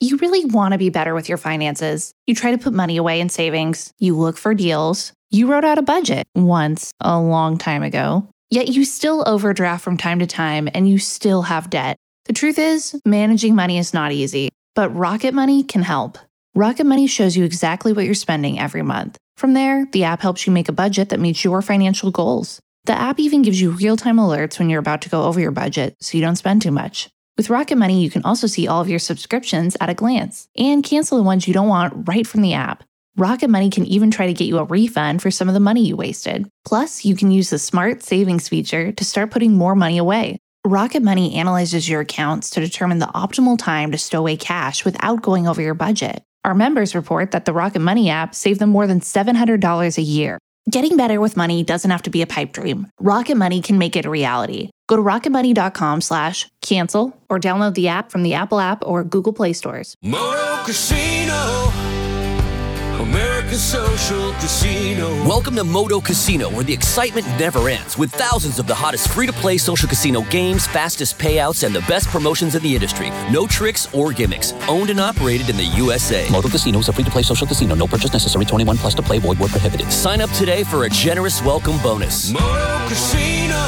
You really want to be better with your finances. You try to put money away in savings. You look for deals. You wrote out a budget once, a long time ago. Yet you still overdraft from time to time and you still have debt. The truth is, managing money is not easy, but Rocket Money can help. Rocket Money shows you exactly what you're spending every month. From there, the app helps you make a budget that meets your financial goals. The app even gives you real-time alerts when you're about to go over your budget so you don't spend too much. With Rocket Money, you can also see all of your subscriptions at a glance and cancel the ones you don't want right from the app. Rocket Money can even try to get you a refund for some of the money you wasted. Plus, you can use the Smart Savings feature to start putting more money away. Rocket Money analyzes your accounts to determine the optimal time to stow away cash without going over your budget. Our members report that the Rocket Money app saved them more than $700 a year. Getting better with money doesn't have to be a pipe dream. Rocket Money can make it a reality. Go to rocketmoney.com/cancel or download the app from the Apple app or Google Play stores. Moto Casino, American Social Casino. Welcome to Moto Casino, where the excitement never ends, with thousands of the hottest free-to-play social casino games, fastest payouts, and the best promotions in the industry. No tricks or gimmicks. Owned and operated in the USA. Moto Casino is a free-to-play social casino. No purchase necessary. 21 plus to play. Void where prohibited. Sign up today for a generous welcome bonus. Moto Casino,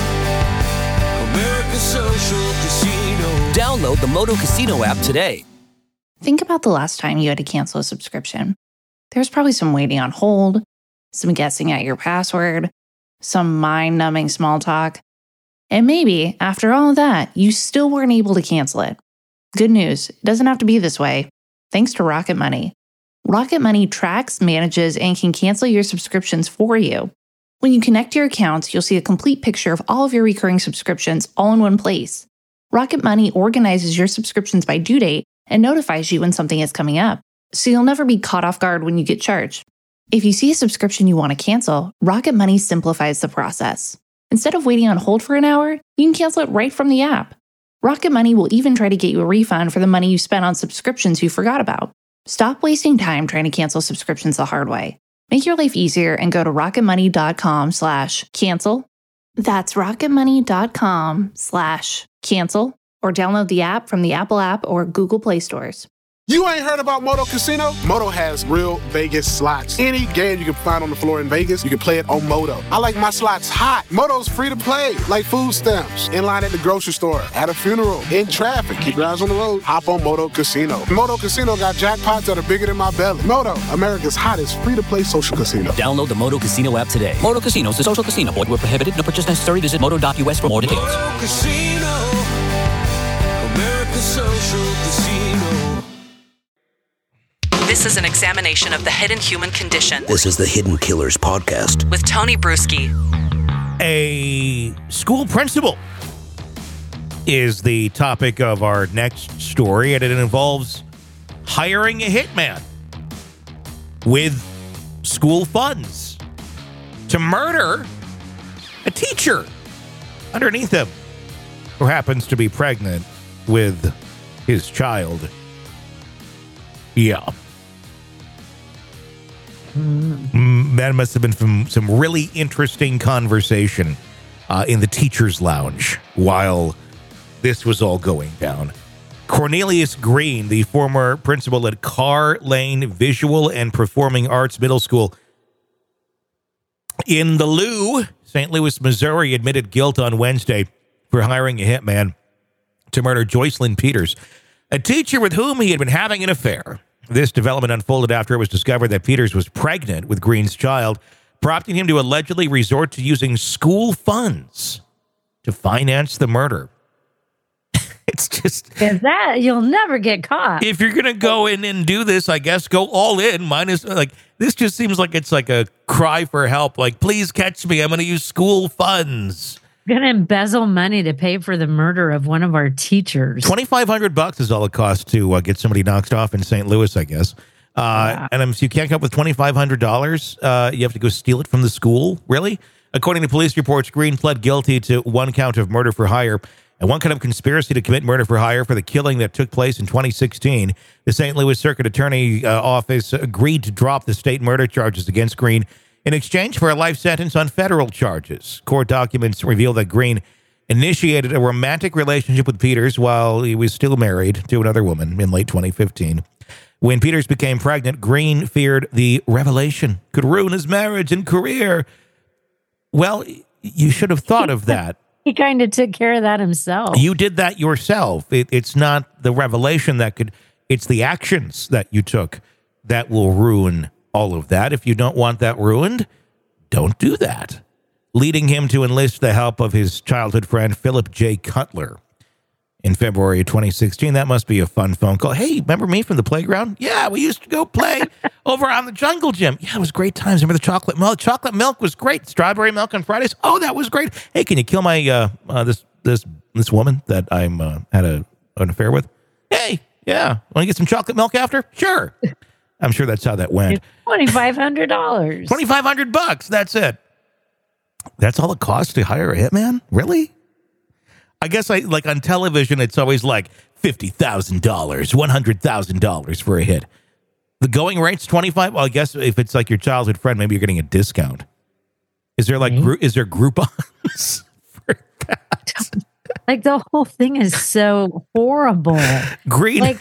American Social Casino. Download the Moto Casino app today. Think about the last time you had to cancel a subscription. There's probably some waiting on hold, some guessing at your password, some mind-numbing small talk. And maybe, after all of that, you still weren't able to cancel it. Good news, it doesn't have to be this way. Thanks to Rocket Money. Rocket Money tracks, manages, and can cancel your subscriptions for you. When you connect your accounts, you'll see a complete picture of all of your recurring subscriptions all in one place. Rocket Money organizes your subscriptions by due date and notifies you when something is coming up, so you'll never be caught off guard when you get charged. If you see a subscription you want to cancel, Rocket Money simplifies the process. Instead of waiting on hold for an hour, you can cancel it right from the app. Rocket Money will even try to get you a refund for the money you spent on subscriptions you forgot about. Stop wasting time trying to cancel subscriptions the hard way. Make your life easier and go to rocketmoney.com/cancel. That's rocketmoney.com/cancel or download the app from the Apple app or Google Play stores. You ain't heard about Moto Casino? Moto has real Vegas slots. Any game you can find on the floor in Vegas, you can play it on Moto. I like my slots hot. Moto's free to play, like food stamps. In line at the grocery store, at a funeral, in traffic. Keep your eyes on the road. Hop on Moto Casino. Moto Casino got jackpots that are bigger than my belly. Moto, America's hottest free-to-play social casino. Download the Moto Casino app today. Moto Casino is a social casino. Void where prohibited. No purchase necessary. Visit moto.us for more details. Moto Casino, American Social Casino. This is an examination of the hidden human condition This is the Hidden Killers podcast. with Tony Bruschi. A school principal is the topic of our next story, and it involves hiring a hitman with school funds to murder a teacher underneath him who happens to be pregnant with his child. Yeah. That must have been some really interesting conversation in the teacher's lounge while this was all going down. Cornelius Green, the former principal at Carr Lane Visual and Performing Arts Middle School in the Lou, St. Louis, Missouri, admitted guilt on Wednesday for hiring a hitman to murder Joycelyn Peters, a teacher with whom he had been having an affair. This development unfolded after it was discovered that Peters was pregnant with Green's child, prompting him to allegedly resort to using school funds to finance the murder. It's just... If that, you'll never get caught. If you're going to go in and do this, I guess go all in. Minus, like, this just seems like it's like a cry for help. Like, please catch me. I'm going to use school funds. Going to embezzle money to pay for the murder of one of our teachers. $2,500 is all it costs to get somebody knocked off in St. Louis, I guess. And so you can't come up with $2,500. You have to go steal it from the school. Really? According to police reports, Green pled guilty to one count of murder for hire and one count of conspiracy to commit murder for hire for the killing that took place in 2016. The St. Louis Circuit Attorney Office agreed to drop the state murder charges against Green in exchange for a life sentence on federal charges. Court documents reveal that Green initiated a romantic relationship with Peters while he was still married to another woman in late 2015. When Peters became pregnant, Green feared the revelation could ruin his marriage and career. Well, you should have thought of that. He kind of took care of that himself. You did that yourself. It's not the revelation that could, it's the actions that you took that will ruin all of that. If you don't want that ruined, don't do that. Leading him to enlist the help of his childhood friend, Philip J. Cutler. In February of 2016, that must be a fun phone call. Hey, remember me from the playground? Yeah, we used to go play over on the jungle gym. Yeah, it was great times. Remember the chocolate milk? Chocolate milk was great. Strawberry milk on Fridays. Oh, that was great. Hey, can you kill my this woman that I'm had an affair with? Hey, yeah. Want to get some chocolate milk after? Sure. I'm sure that's how that went. $2,500. $2,500. That's it. That's all it costs to hire a hitman? Really? I guess like on television, it's always like $50,000, $100,000 for a hit. The going rate's $25,000. Well, I guess if it's like your childhood friend, maybe you're getting a discount. Is there is there Groupons for that? Like the whole thing is so horrible. Green. Like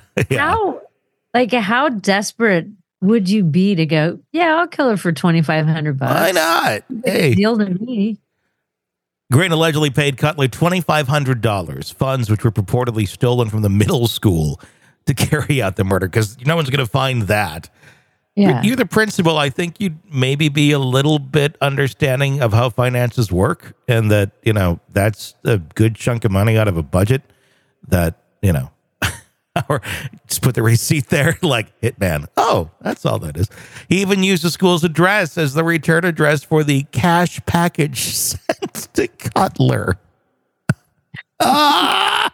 how desperate would you be to go, yeah, I'll kill her for $2,500? Why not? Hey. Deal to me. Green allegedly paid Cutler $2,500, funds which were purportedly stolen from the middle school to carry out the murder, because no one's going to find that. Yeah. You're the principal. I think you'd maybe be a little bit understanding of how finances work, and that, that's a good chunk of money out of a budget that, or just put the receipt there like hitman. Oh, that's all that is. He even used the school's address as the return address for the cash package sent to Cutler. The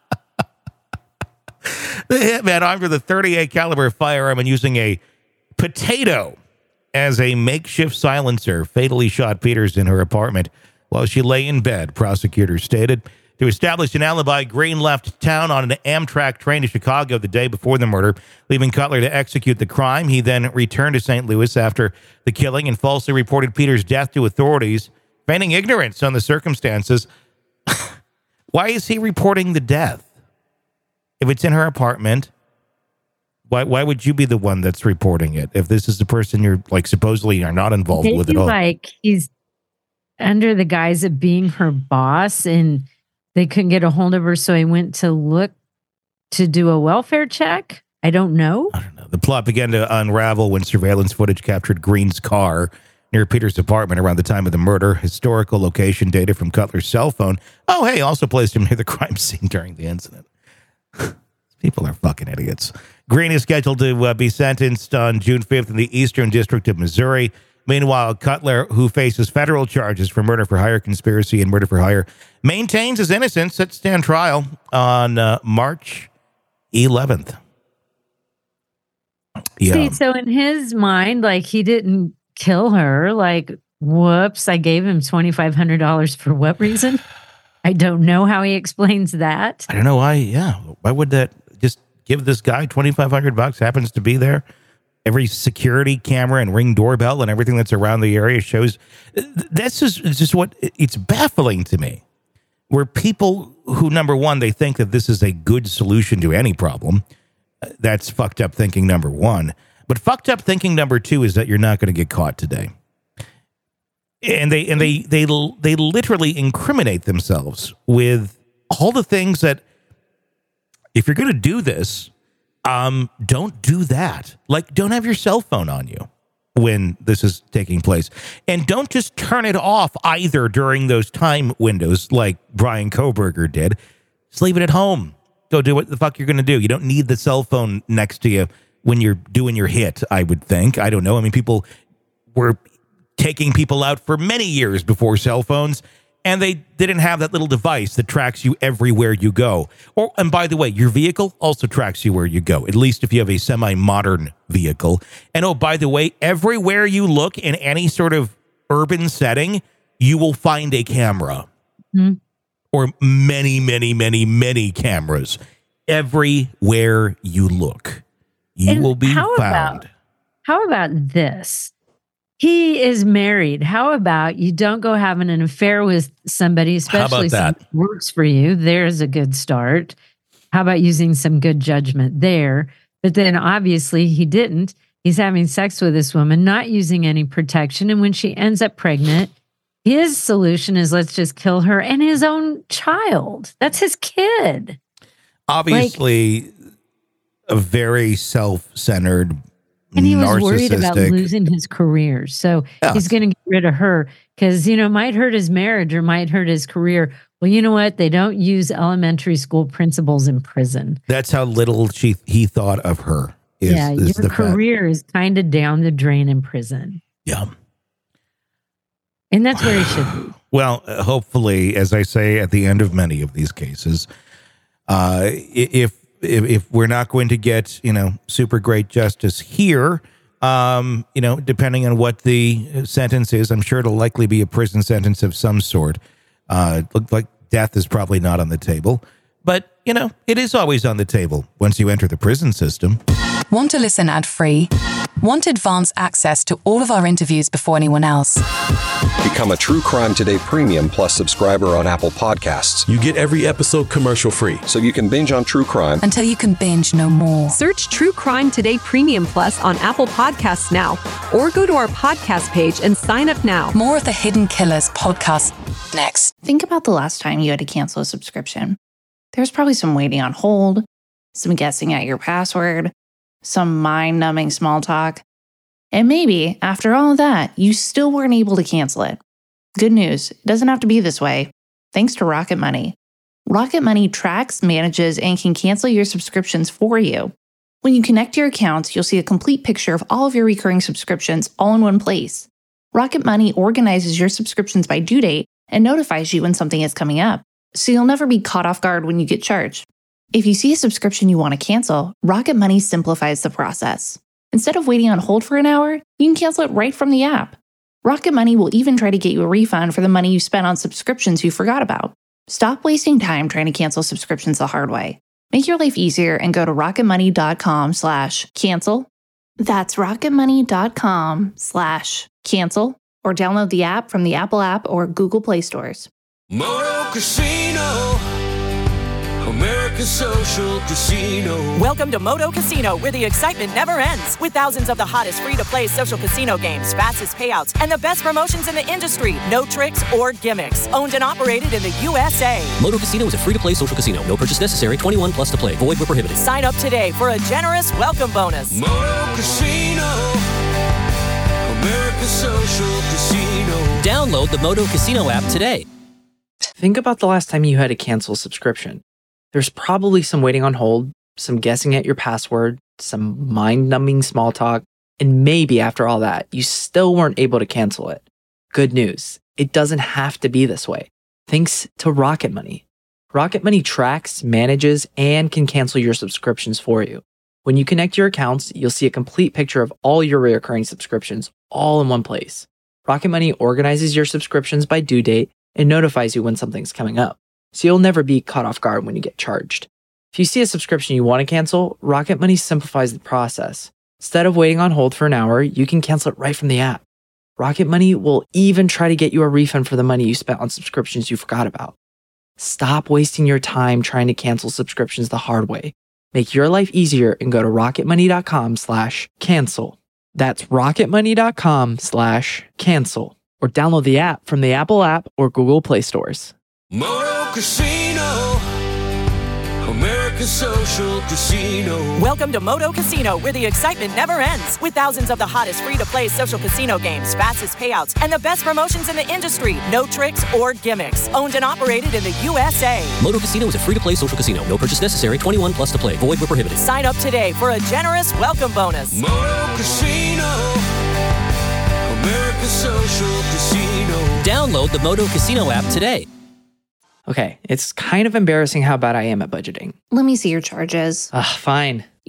hitman armed with a .38 caliber firearm and using a potato as a makeshift silencer fatally shot Peters in her apartment while she lay in bed, prosecutors stated. To establish an alibi, Green left town on an Amtrak train to Chicago the day before the murder, leaving Cutler to execute the crime. He then returned to St. Louis after the killing and falsely reported Peters' death to authorities, feigning ignorance on the circumstances. Why is he reporting the death? If it's in her apartment, why would you be the one that's reporting it? If this is the person you're supposedly are not involved with at all. He's under the guise of being her boss and they couldn't get a hold of her, so he went to do a welfare check? I don't know. The plot began to unravel when surveillance footage captured Green's car near Peters' apartment around the time of the murder. Historical location data from Cutler's cell phone. Oh, hey, also placed him near the crime scene during the incident. People are fucking idiots. Green is scheduled to be sentenced on June 5th in the Eastern District of Missouri. Meanwhile, Cutler, who faces federal charges for murder for hire, conspiracy, and murder for hire, maintains his innocence, set to stand trial on March 11th. Yeah. See, so in his mind, he didn't kill her. Whoops, I gave him $2,500 for what reason? I don't know how he explains that. I don't know why. Yeah. Why would that just give this guy $2,500? Happens to be there. Every security camera and Ring doorbell and everything that's around the area shows. That's just what it's baffling to me. Where people who, number one, they think that this is a good solution to any problem. That's fucked up thinking, number one. But fucked up thinking, number two, is that you're not going to get caught today. And they literally incriminate themselves with all the things that, if you're going to do this, don't do that. Don't have your cell phone on you when this is taking place. And don't just turn it off either during those time windows like Brian Kohberger did. Just leave it at home. Go do what the fuck you're going to do. You don't need the cell phone next to you when you're doing your hit, I would think. I don't know. I mean, people were taking people out for many years before cell phones, and they didn't have that little device that tracks you everywhere you go. And by the way, your vehicle also tracks you where you go, at least if you have a semi-modern vehicle. And oh, by the way, everywhere you look in any sort of urban setting, you will find a camera. Mm-hmm. Or many, many, many, many cameras. Everywhere you look, you will be found. How about this? He is married. How about you don't go having an affair with somebody, especially that? someone who works for you? There's a good start. How about using some good judgment there? But then obviously he didn't. He's having sex with this woman, not using any protection. And when she ends up pregnant, his solution is let's just kill her and his own child. That's his kid. Obviously, a very self-centered, and he was worried about narcissistic. losing his career. So he's going to get rid of her because, might hurt his marriage or might hurt his career. Well, you know what? They don't use elementary school principals in prison. That's how little he thought of her. Your career is kind of down the drain in prison. Yeah. And that's where he should be. Well, hopefully, as I say at the end of many of these cases, if we're not going to get, super great justice here, depending on what the sentence is, I'm sure it'll likely be a prison sentence of some sort. It looked like death is probably not on the table, but it is always on the table once you enter the prison system. Want to listen ad-free? Want advanced access to all of our interviews before anyone else? Become a True Crime Today Premium Plus subscriber on Apple Podcasts. You get every episode commercial-free. So you can binge on true crime until you can binge no more. Search True Crime Today Premium Plus on Apple Podcasts now, or go to our podcast page and sign up now. More of the Hidden Killers podcast next. Think about the last time you had to cancel a subscription. There's probably some waiting on hold, some guessing at your password, some mind-numbing small talk. And maybe, after all of that, you still weren't able to cancel it. Good news, it doesn't have to be this way. Thanks to Rocket Money. Rocket Money tracks, manages, and can cancel your subscriptions for you. When you connect your accounts, you'll see a complete picture of all of your recurring subscriptions all in one place. Rocket Money organizes your subscriptions by due date and notifies you when something is coming up, so you'll never be caught off guard when you get charged. If you see a subscription you want to cancel, Rocket Money simplifies the process. Instead of waiting on hold for an hour, you can cancel it right from the app. Rocket Money will even try to get you a refund for the money you spent on subscriptions you forgot about. Stop wasting time trying to cancel subscriptions the hard way. Make your life easier and go to rocketmoney.com/cancel. That's rocketmoney.com/cancel, or download the app from the Apple app or Google Play stores. Moto Casino, America's social casino. Welcome to Moto Casino, where the excitement never ends. With thousands of the hottest free-to-play social casino games, fastest payouts, and the best promotions in the industry. No tricks or gimmicks. Owned and operated in the USA. Moto Casino is a free-to-play social casino. No purchase necessary. 21 plus to play. Void where prohibited. Sign up today for a generous welcome bonus. Moto Casino, America's social casino. Download the Moto Casino app today. Think about the last time you had to cancel a subscription. There's probably some waiting on hold, some guessing at your password, some mind-numbing small talk, and maybe after all that, you still weren't able to cancel it. Good news, it doesn't have to be this way. Thanks to Rocket Money. Rocket Money tracks, manages, and can cancel your subscriptions for you. When you connect your accounts, you'll see a complete picture of all your recurring subscriptions all in one place. Rocket Money organizes your subscriptions by due date and notifies you when something's coming up, so you'll never be caught off guard when you get charged. If you see a subscription you want to cancel, Rocket Money simplifies the process. Instead of waiting on hold for an hour, you can cancel it right from the app. Rocket Money will even try to get you a refund for the money you spent on subscriptions you forgot about. Stop wasting your time trying to cancel subscriptions the hard way. Make your life easier and go to rocketmoney.com/cancel. That's rocketmoney.com/cancel. Or download the app from the Apple app or Google Play stores. Moto Casino, America's social casino. Welcome to Moto Casino, where the excitement never ends. With thousands of the hottest free-to-play social casino games, fastest payouts, and the best promotions in the industry. No tricks or gimmicks. Owned and operated in the USA. Moto Casino is a free-to-play social casino. No purchase necessary. 21 plus to play. Void where prohibited. Sign up today for a generous welcome bonus. Moto Casino, America's social casino. Download the Moto Casino app today. Okay, it's kind of embarrassing how bad I am at budgeting. Let me see your charges. Fine.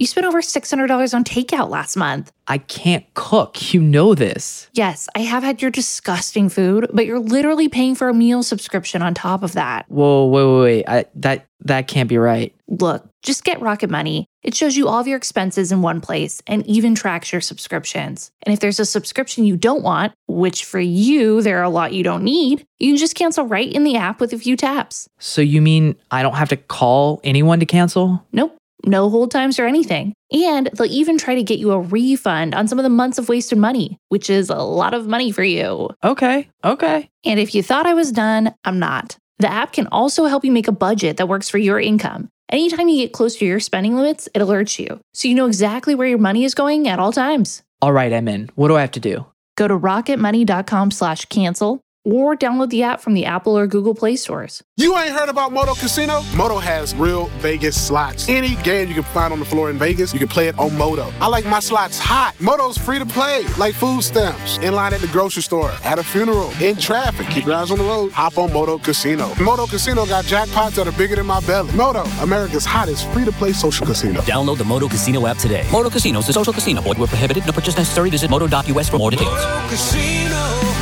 You spent over $600 on takeout last month. I can't cook. You know this. Yes, I have had your disgusting food, but you're literally paying for a meal subscription on top of that. Whoa, wait. That can't be right. Look, just get Rocket Money. It shows you all of your expenses in one place and even tracks your subscriptions. And if there's a subscription you don't want, which for you, there are a lot you don't need, you can just cancel right in the app with a few taps. So you mean I don't have to call anyone to cancel? Nope. No hold times or anything. And they'll even try to get you a refund on some of the months of wasted money, which is a lot of money for you. Okay. And if you thought I was done, I'm not. The app can also help you make a budget that works for your income. Anytime you get close to your spending limits, it alerts you, so you know exactly where your money is going at all times. All right, I'm in. What do I have to do? Go to rocketmoney.com/cancel or download the app from the Apple or Google Play stores. You ain't heard about Moto Casino? Moto has real Vegas slots. Any game you can find on the floor in Vegas, you can play it on Moto. I like my slots hot. Moto's free to play, like food stamps. In line at the grocery store, at a funeral, in traffic. Keep your eyes on the road. Hop on Moto Casino. Moto Casino got jackpots that are bigger than my belly. Moto, America's hottest free-to-play social casino. Download the Moto Casino app today. Moto Casino is a social casino. Void where prohibited. No purchase necessary. Visit moto.us for more details. Moto Casino,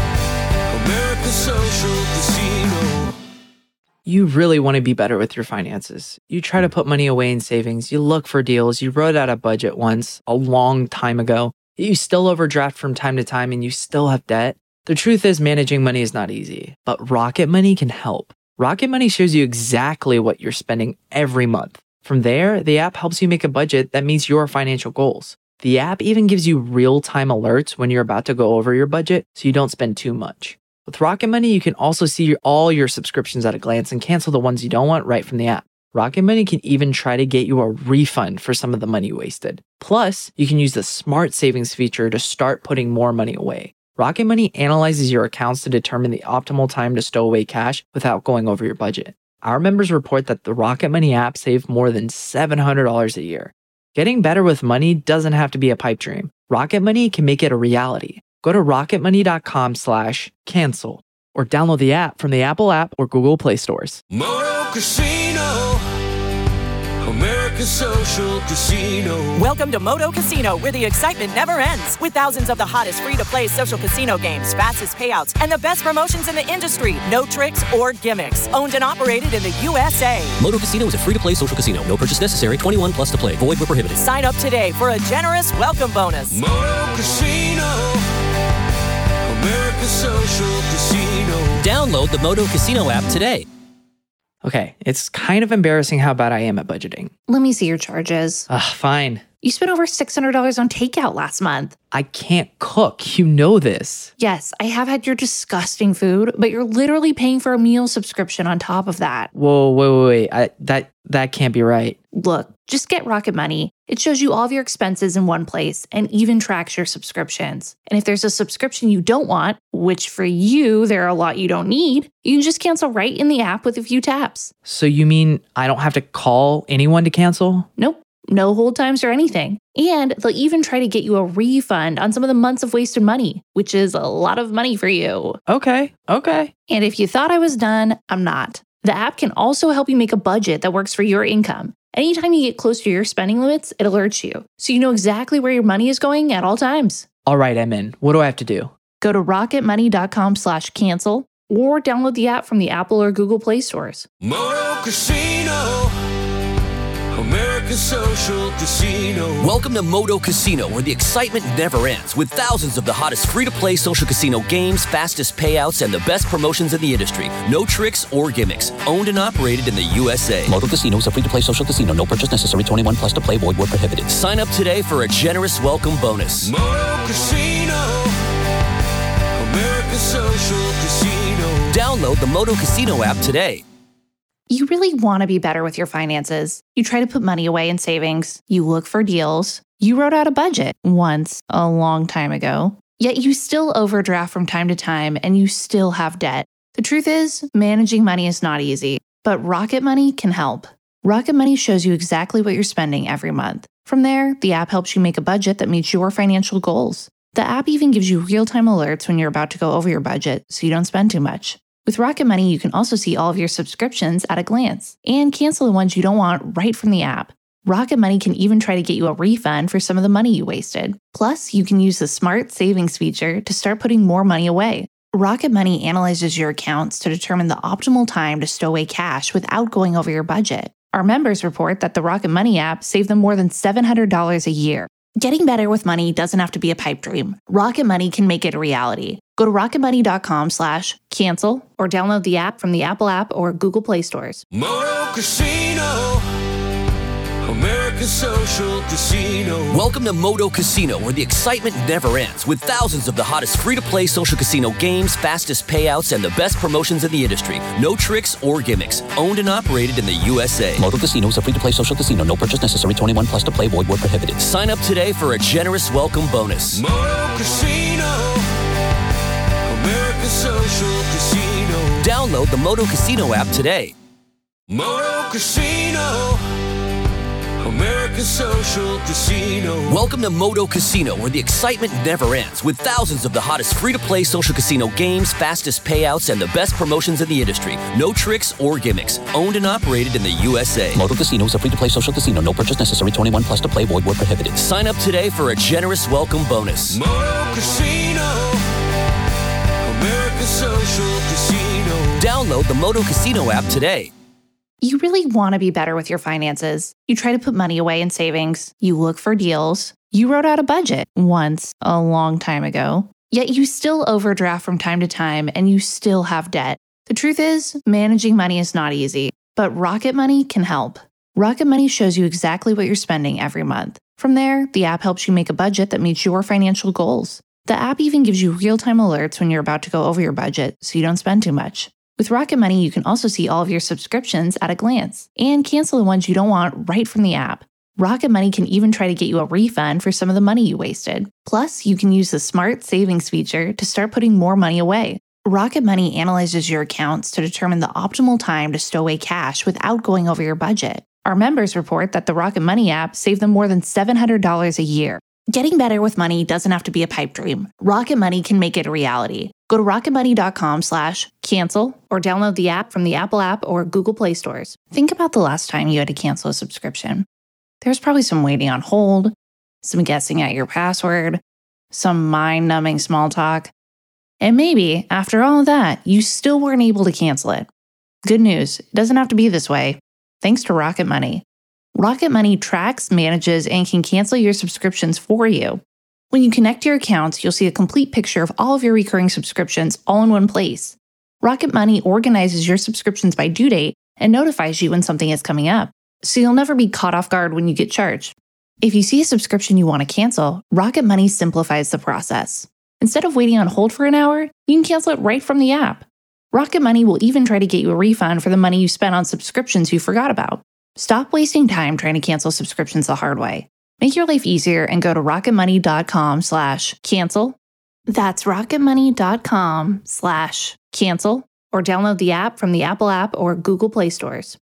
America's social casino. You really want to be better with your finances. You try to put money away in savings. You look for deals. You wrote out a budget once a long time ago. You still overdraft from time to time and you still have debt. The truth is managing money is not easy, but Rocket Money can help. Rocket Money shows you exactly what you're spending every month. From there, the app helps you make a budget that meets your financial goals. The app even gives you real-time alerts when you're about to go over your budget so you don't spend too much. With Rocket Money, you can also see all your subscriptions at a glance and cancel the ones you don't want right from the app. Rocket Money can even try to get you a refund for some of the money wasted. Plus, you can use the Smart Savings feature to start putting more money away. Rocket Money analyzes your accounts to determine the optimal time to stow away cash without going over your budget. Our members report that the Rocket Money app saved more than $700 a year. Getting better with money doesn't have to be a pipe dream. Rocket Money can make it a reality. Go to rocketmoney.com/cancel or download the app from the Apple app or Google Play stores. Moto Casino, America's social casino. Welcome to Moto Casino, where the excitement never ends. With thousands of the hottest free-to-play social casino games, fastest payouts, and the best promotions in the industry. No tricks or gimmicks. Owned and operated in the USA. Moto Casino is a free-to-play social casino. No purchase necessary. 21 plus to play. Void where prohibited. Sign up today for a generous welcome bonus. Moto Casino, America's social casino. Download the Moto Casino app today. Okay, it's kind of embarrassing how bad I am at budgeting. Let me see your charges. Fine. You spent over $600 on takeout last month. I can't cook. You know this. Yes, I have had your disgusting food, but you're literally paying for a meal subscription on top of that. Whoa, wait. That can't be right. Look, just get Rocket Money. It shows you all of your expenses in one place and even tracks your subscriptions. And if there's a subscription you don't want, which for you, there are a lot you don't need, you can just cancel right in the app with a few taps. So you mean I don't have to call anyone to cancel? Nope. No hold times or anything. And they'll even try to get you a refund on some of the months of wasted money, which is a lot of money for you. Okay. And if you thought I was done, I'm not. The app can also help you make a budget that works for your income. Anytime you get close to your spending limits, it alerts you, so you know exactly where your money is going at all times. All right, I'm in. What do I have to do? Go to rocketmoney.com/cancel or download the app from the Apple or Google Play stores. Moto Casino, America's social casino. Welcome to Moto Casino, where the excitement never ends, with thousands of the hottest free-to-play social casino games, fastest payouts, and the best promotions in the industry. No tricks or gimmicks. Owned and operated in the USA. Moto Casino is a free-to-play social casino. No purchase necessary. 21 plus to play. Void where prohibited. Sign up today for a generous welcome bonus. Moto Casino, America's social casino. Download the Moto Casino app today. You really want to be better with your finances. You try to put money away in savings. You look for deals. You wrote out a budget once a long time ago. Yet you still overdraft from time to time and you still have debt. The truth is, managing money is not easy, but Rocket Money can help. Rocket Money shows you exactly what you're spending every month. From there, the app helps you make a budget that meets your financial goals. The app even gives you real-time alerts when you're about to go over your budget so you don't spend too much. With Rocket Money, you can also see all of your subscriptions at a glance and cancel the ones you don't want right from the app. Rocket Money can even try to get you a refund for some of the money you wasted. Plus, you can use the Smart Savings feature to start putting more money away. Rocket Money analyzes your accounts to determine the optimal time to stow away cash without going over your budget. Our members report that the Rocket Money app saved them more than $700 a year. Getting better with money doesn't have to be a pipe dream. Rocket Money can make it a reality. Go to rocketmoney.com/cancel or download the app from the Apple app or Google Play stores. Moto Casino, America's social casino. Welcome to Moto Casino, where the excitement never ends, with thousands of the hottest free-to-play social casino games, fastest payouts, and the best promotions in the industry. No tricks or gimmicks. Owned and operated in the USA. Moto Casino is a free-to-play social casino. No purchase necessary. 21 plus to play. Void where prohibited. Sign up today for a generous welcome bonus. Moto Casino, America's social casino. Download the Moto Casino app today. Moto Casino, America's social casino. Welcome to Moto Casino, where the excitement never ends, with thousands of the hottest free-to-play social casino games, fastest payouts, and the best promotions in the industry. No tricks or gimmicks. Owned and operated in the USA. Moto Casino is a free-to-play social casino. No purchase necessary. 21 plus to play. Void where prohibited. Sign up today for a generous welcome bonus. Moto Casino, America's social casino. Download the Moto Casino app today. You really want to be better with your finances. You try to put money away in savings. You look for deals. You wrote out a budget once a long time ago. Yet you still overdraft from time to time and you still have debt. The truth is, managing money is not easy, but Rocket Money can help. Rocket Money shows you exactly what you're spending every month. From there, the app helps you make a budget that meets your financial goals. The app even gives you real-time alerts when you're about to go over your budget so you don't spend too much. With Rocket Money, you can also see all of your subscriptions at a glance and cancel the ones you don't want right from the app. Rocket Money can even try to get you a refund for some of the money you wasted. Plus, you can use the Smart Savings feature to start putting more money away. Rocket Money analyzes your accounts to determine the optimal time to stow away cash without going over your budget. Our members report that the Rocket Money app saved them more than $700 a year. Getting better with money doesn't have to be a pipe dream. Rocket Money can make it a reality. Go to rocketmoney.com/cancel or download the app from the Apple app or Google Play stores. Think about the last time you had to cancel a subscription. There's probably some waiting on hold, some guessing at your password, some mind-numbing small talk. And maybe, after all of that, you still weren't able to cancel it. Good news, it doesn't have to be this way. Thanks to Rocket Money. Rocket Money tracks, manages, and can cancel your subscriptions for you. When you connect your accounts, you'll see a complete picture of all of your recurring subscriptions all in one place. Rocket Money organizes your subscriptions by due date and notifies you when something is coming up, so you'll never be caught off guard when you get charged. If you see a subscription you want to cancel, Rocket Money simplifies the process. Instead of waiting on hold for an hour, you can cancel it right from the app. Rocket Money will even try to get you a refund for the money you spent on subscriptions you forgot about. Stop wasting time trying to cancel subscriptions the hard way. Make your life easier and go to rocketmoney.com/cancel. That's rocketmoney.com/cancel or download the app from the Apple app or Google Play stores.